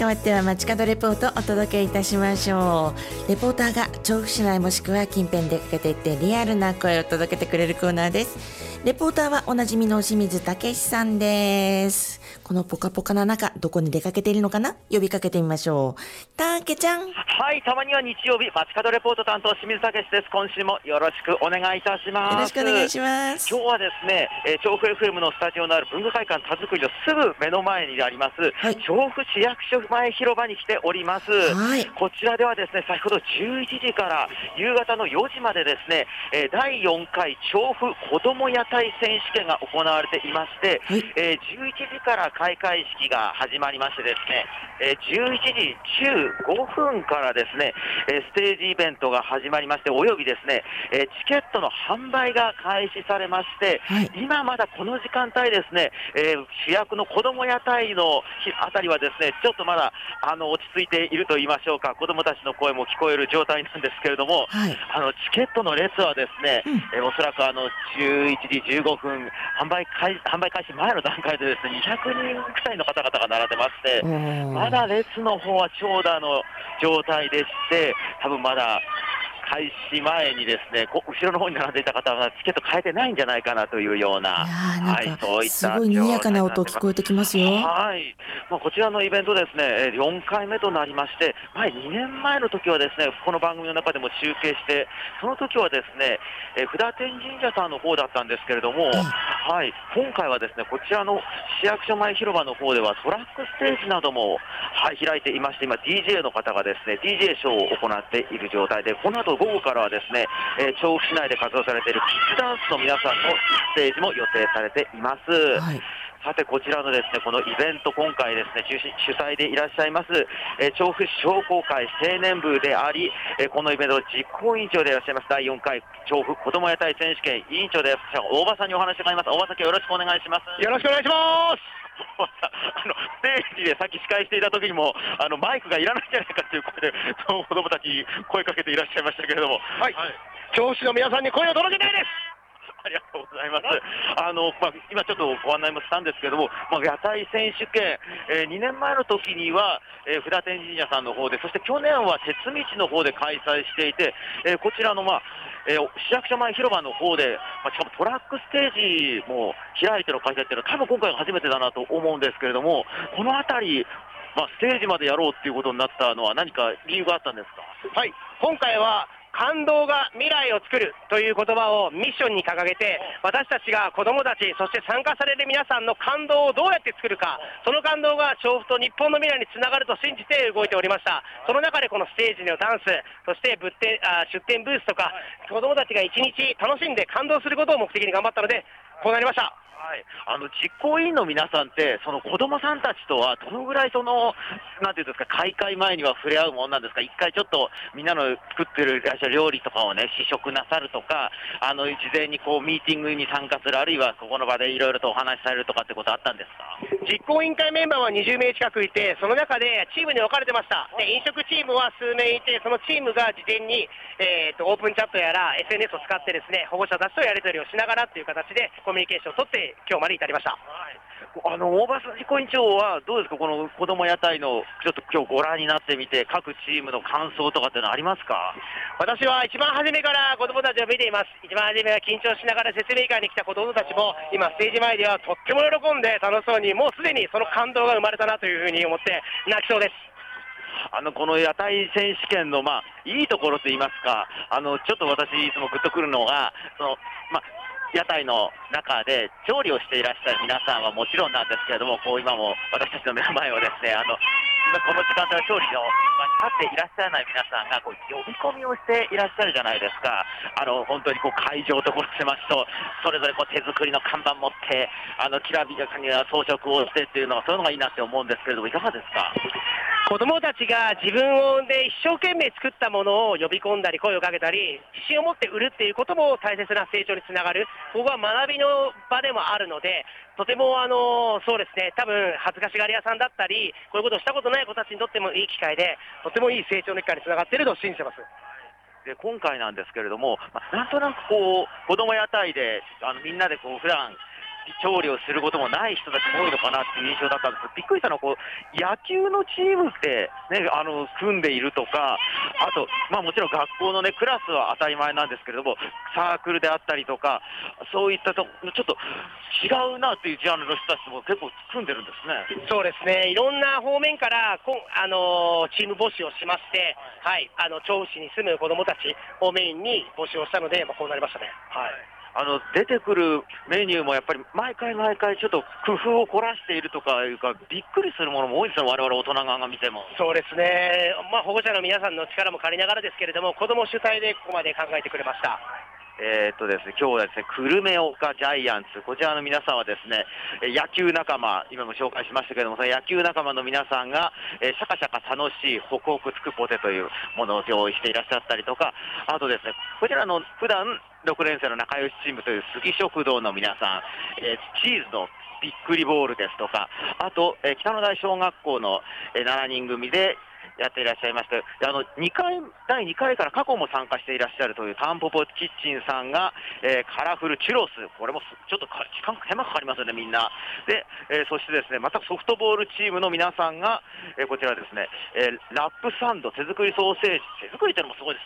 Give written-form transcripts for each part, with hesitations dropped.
代わっては街角レポートをお届けいたしましょう。レポーターが調布市内もしくは近辺でかけていってリアルな声を届けてくれるコーナーです。レポーターはおなじみの清水武さんです。このポカポカな中、どこに出かけているのかな、呼びかけてみましょう。たけちゃん。 はい、たまには日曜日街角レポート担当清水武です。今週もよろしくお願いいたします。 よろしくお願いします。 今日はですね、調布 FM のスタジオのある文化会館田作りのすぐ目の前にあります、はい、調布市役所前広場に来ております。はい、こちらではですね、先ほど11時から夕方の4時までですね、第4回調布子ども屋台選手権が行われていまして、はい、11時から開会式が始まりましてですね、11時15分からですね、ステージイベントが始まりまして、およびですね、チケットの販売が開始されまして、はい、今まだこの時間帯ですね、主役の子ども屋台のあたりはですね、ちょっとまだ落ち着いていると言いましょうか、子どもたちの声も聞こえる状態なんですけれども、はい、チケットの列はですね、おそらく11時15分販売開始前の段階でですね、200人くらいの方々が並んでまして、まだ列の方は長蛇の状態でして、多分まだ開始前にですね、後ろの方に並んでいた方はチケット買えてないんじゃないかなというような、 はい、そういったすごい賑やかな音聞こえてきますよ。 はい、こちらのイベントですね、4回目となりまして、2年前の時はですね、この番組の中でも中継して、その時はですね、札天神社さんの方だったんですけれども、はい、今回はですね、こちらの市役所前広場の方ではトラックステージなども、はい、開いていまして、今 DJ の方がですね DJ ショーを行っている状態で、この後午後からはですね、調布市内で活動されているキッズダンスの皆さんのステージも予定されています。はい、さてこちらのですね、このイベント、今回ですね、主催でいらっしゃいます、調布市商工会青年部であり、このイベント実行委員長でいらっしゃいます第4回調布子ども屋台選手権委員長でいらっしゃる大場さんにお話を伺います。大場さん、よろしくお願いします。 よろしくお願いします。 ステージでさっき司会していた時にもマイクがいらないんじゃないかという声で子どもたちに声かけていらっしゃいましたけれども、 はい、調布市の皆さんに声を届けたいです。 ありがとうございます。今ちょっとご案内もしたんですけども、屋台選手権、2年前の時には、札天神社さんの方で、そして去年は摂道の方で開催していて、こちらの市役所前広場の方で、しかもトラックステージも開いての開催っていうのは多分今回が初めてだなと思うんですけれども、このあたり、ステージまでやろうっていうことになったのは何か理由があったんですか？ はい、今回は感動が未来を作るという言葉をミッションに掲げて、私たちが子どもたち、そして参加される皆さんの感動をどうやって作るか、その感動が調布と日本の未来につながると信じて動いておりました。その中でこのステージのダンス、そして出店ブースとか、子どもたちが一日楽しんで感動することを目的に頑張ったのでこうなりました。 はい、実行委員の皆さんって、その子どもさんたちとはどのぐらいなんていうんですか、開会前には触れ合うものなんですか？一回ちょっとみんなの作ってる料理とかをね、試食なさるとか、事前にミーティングに参加する、あるいはここの場でいろいろとお話しされるとかってことあったんですか？ 実行委員会メンバーは20名近くいて、その中でチームに分かれてました。で、飲食チームは数名いて、そのチームが事前に、オープンチャットやら SNS を使ってですね、保護者たちとやり取りをしながらという形でコミュニケーションを取って今日まで至りました。 大場実行委員長はどうですか、この子ども屋台のちょっと今日ご覧になってみて、各チームの感想とかっていうのはありますか？ 私は一番初めから子どもたちを見ています。一番初めは緊張しながら説明会に来た子どもたちも、今ステージ前ではとっても喜んで楽しそうに、もうすでにその感動が生まれたなというふうに思って泣きそうです。 この屋台選手権のいいところといいますか、ちょっと私いつもグッとくるのが、屋台の中で調理をしていらっしゃる皆さんはもちろんなんですけれども、今も私たちの目の前をですね、この時間帯調理の立っていらっしゃらない皆さんが呼び込みをしていらっしゃるじゃないですか。本当に会場と狭しと、それぞれ手作りの看板持って、きらびやかに装飾をしてっていうのが、そういうのがいいなって思うんですけれども、いかがですか？ 子どもたちが自分で一生懸命作ったものを呼び込んだり声をかけたり、自信を持って売るっていうことも大切な成長につながる、ここは学びの場でもあるので、とてもそうですね、多分恥ずかしがり屋さんだったり、こういうことをしたことない子たちにとってもいい機会で、とてもいい成長の機会につながっていると信じてます。 で今回なんですけれども、なんとなく子ども屋台でみんなで普段調理をすることもない人たちも多いのかなっていう印象だったんですけど、びっくりしたのは野球のチームって、ね、組んでいるとか、あと、もちろん学校の、ね、クラスは当たり前なんですけれども、サークルであったりとか、そういったとちょっと違うなっていうジャンルの人たちも結構組んでるんですね。 そうですね、いろんな方面からチーム募集をしまして、はい、調布市に住む子どもたちをメインに募集をしたので、こうなりましたね。はい、 出てくるメニューもやっぱり毎回ちょっと工夫を凝らしているとかいうか、びっくりするものも多いですよ、我々大人側が見ても。 そうですね、保護者の皆さんの力も借りながらですけれども、子ども主体でここまで考えてくれました。 ですね、今日はですね、久留米岡ジャイアンツ、こちらの皆さんはですね、野球仲間、今も紹介しましたけれども、その野球仲間の皆さんが、シャカシャカ楽しいホクホクつくポテというものを用意していらっしゃったりとか、あとですね、こちらの普段6年生の仲良しチームという杉食堂の皆さん、チーズのびっくりボールですとか、あと、北野台小学校の7人組でやっていらっしゃいまして、第2回から過去も参加していらっしゃるというタンポポキッチンさんが、カラフルチュロス、これもちょっと手間かかりますよね、みんな。で、そしてですね、またソフトボールチームの皆さんが、こちらですね、ラップサンド、手作りソーセージ、手作りってのもすごいです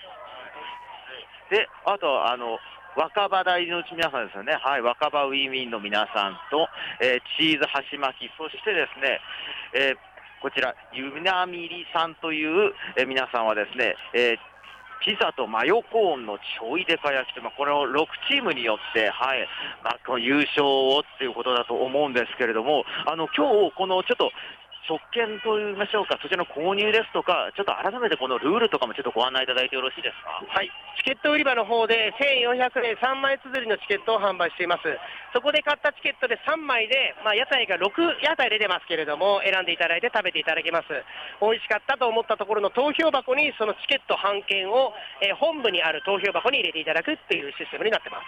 ね。で、あと若葉台の皆さんですよね、はい、若葉ウィンウィンの皆さんと、チーズ箸巻き、そしてですね、こちら、ゆなみりさんという、皆さんはですね、ピザとマヨコーンのちょいでか焼きと、これを6チームによって、はい、この優勝をっていうことだと思うんですけれども、今日このちょっと、特権といいましょうか、そちらの購入ですとか、ちょっと改めてこのルールとかもちょっとご案内いただいてよろしいですか。 はい、チケット売り場の方で1400円3枚綴りのチケットを販売しています。そこで買ったチケットで3枚で、屋台が6屋台出てますけれども、選んでいただいて食べていただけます。美味しかったと思ったところの投票箱にそのチケット半券を、本部にある投票箱に入れていただくっていうシステムになってます。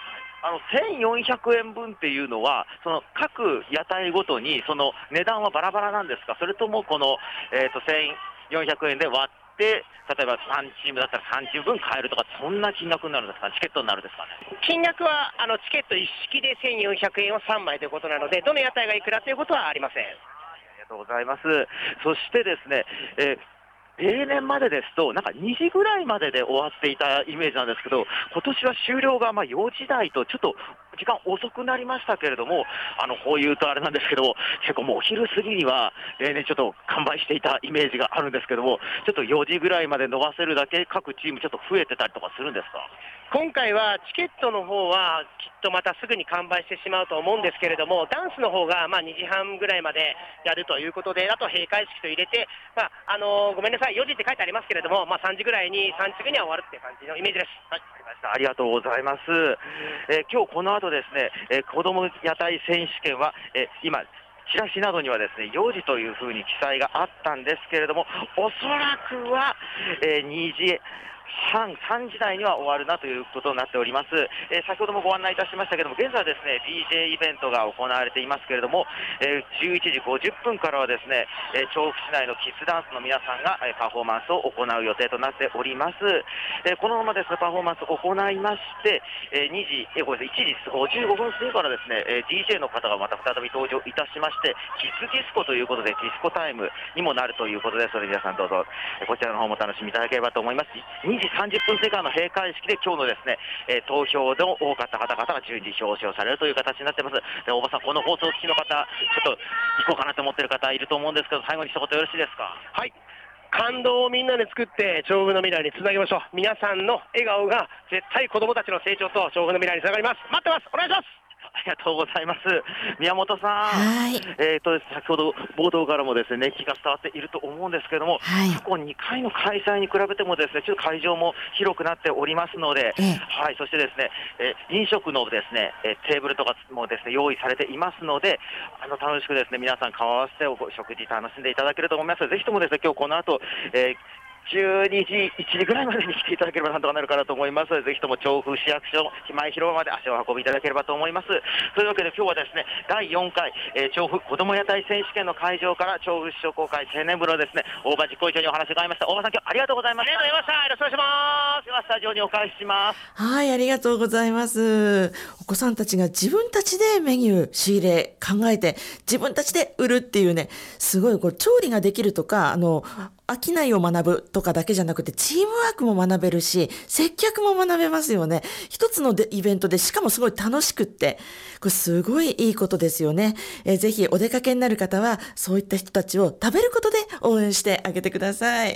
1400円分っていうのは、その各屋台ごとにその値段はバラバラなんですか、それともこの、1400円で割って、例えば3チームだったら3チーム分買えるとか、そんな金額になるんですか、チケットになるんですかね。 金額はチケット一式で1400円を3枚ということなので、どの屋台がいくらということはありません。ありがとうございます。そしてですね、例年までですと、なんか2時ぐらいまでで終わっていたイメージなんですけど、今年は終了が4時台と、ちょっと時間遅くなりましたけれども、こういうとあれなんですけども、結構もうお昼過ぎには、例年ちょっと完売していたイメージがあるんですけども、ちょっと4時ぐらいまで伸ばせるだけ、各チームちょっと増えてたりとかするんですか。 今回はチケットの方はきっとまたすぐに完売してしまうと思うんですけれども、ダンスの方が2時半ぐらいまでやるということで、あと閉会式と入れて、ごめんなさい、4時って書いてありますけれども、3時ぐらいに3時ぐらいには終わるっていう感じのイメージです。はい、 ありがとうございます。今日この後ですね、子ども屋台選手権は、今チラシなどにはですね4時というふうに記載があったんですけれども、おそらくは、2時半、3時台には終わるなということになっております。先ほどもご案内いたしましたけれども、現在はですね DJ イベントが行われていますけれども、11時50分からはですね、調布市内のキッズダンスの皆さんがパフォーマンスを行う予定となっております。このままですねパフォーマンスを行いまして、1時55分過ぎからですね DJ の方がまた再び登場いたしまして、キッズディスコということでディスコタイムにもなるということで、それで皆さんどうぞこちらの方も楽しみいただければと思います。2時30分過ぎからの閉会式で今日のですね、投票の多かった方々が順次表彰されるという形になっています。で、大場さん、この放送を聞きの方、ちょっと行こうかなと思っている方いると思うんですけど、最後に一言よろしいですか。 はい、感動をみんなで作って調布の未来につなげましょう。皆さんの笑顔が絶対子どもたちの成長と調布の未来につながります。待ってます。お願いします。 ありがとうございます。宮本さん、先ほど冒頭からもですね熱気が伝わっていると思うんですけれども、過去2回の開催に比べてもですねちょっと会場も広くなっておりますので、はい、そしてですね、飲食のですねテーブルとかもですね用意されていますので、楽しくですね皆さん顔合わせてお食事楽しんでいただけると思いますので、ぜひともですね今日この後、 12時、1時ぐらいまでに来ていただければなんとかなるかなと思います。ぜひとも調布市役所前広場まで足を運びいただければと思います。というわけで今日はですね、第4回、調布子ども屋台選手権の会場から調布市商工会青年部のですね、大場実行委員長にお話を伺いました。大場さん、今日ありがとうございました。 ありがとうございました。よろしくお願いします。 ではスタジオにお返しします。 はい、ありがとうございます。お子さんたちが自分たちでメニュー仕入れ考えて自分たちで売るっていうね、すごい調理ができるとか、商いを学ぶとかだけじゃなくてチームワークも学べるし、接客も学べますよね。一つのイベントで、しかもすごい楽しくって、これすごいいいことですよね。ぜひお出かけになる方はそういった人たちを食べることで応援してあげてください。